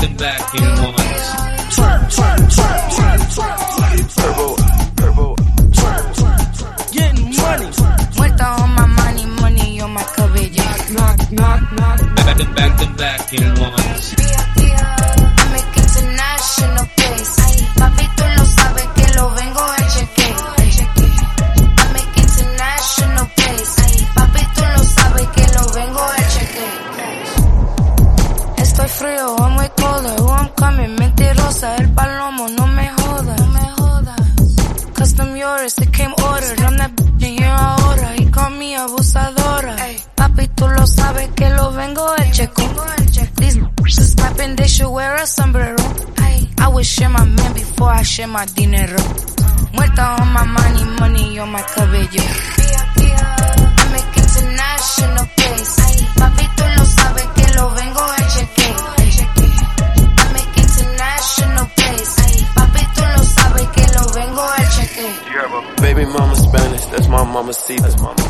them back in once. Turbo. Getting money. Muerta on my money, money on my cabello. Back them back in once. I make international pace. Papi, tú lo sabes que lo vengo a chequear. I make international pace. Papi, tú lo sabes que lo vengo a chequear. Estoy frío, I'm way colder. Who I'm coming, mentirosa. El palomo, no me jodas. Custom yours, it came ordered. I'm that bitch and here ahora. He called me abusadora. Papi, tú lo sabes que lo vengo a checo. These bitches snapping, they should wear a sombrero. I would share my man before I share my dinero. Muerta on my money, money on my cabello. I make international pace. Papi, tú lo sabes que lo vengo a chequear. I make international pace. Papi, tú lo sabes que lo vengo a chequear. Baby mama Spanish, that's my mama see.